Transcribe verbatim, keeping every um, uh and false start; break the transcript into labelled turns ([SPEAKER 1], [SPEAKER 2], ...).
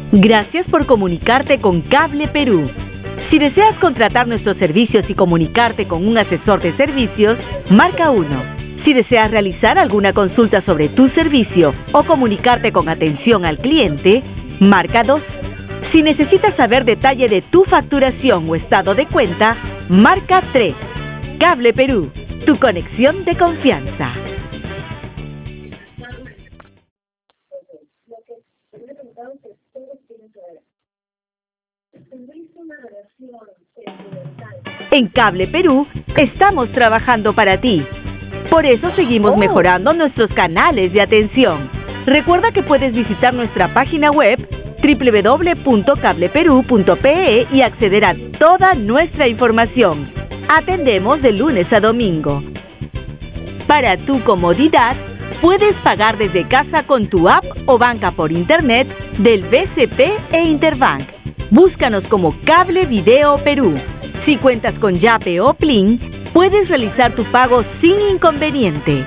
[SPEAKER 1] Gracias por comunicarte con Cable Perú. Si deseas contratar nuestros servicios y comunicarte con un asesor de servicios, marca uno. Si deseas realizar alguna consulta sobre tu servicio o comunicarte con atención al cliente, marca dos. Si necesitas saber detalle de tu facturación o estado de cuenta, marca tres. Cable Perú, tu conexión de confianza. En Cable Perú estamos trabajando para ti. Por eso seguimos mejorando nuestros canales de atención. Recuerda que puedes visitar nuestra página web doble u doble u doble u punto cable perú punto pe e y acceder a toda nuestra información. Atendemos de lunes a domingo. Para tu comodidad, puedes pagar desde casa con tu app o banca por internet del B C P e Interbank. Búscanos como Cable Video Perú. Si cuentas con Yape o Plin, puedes realizar tu pago sin inconveniente.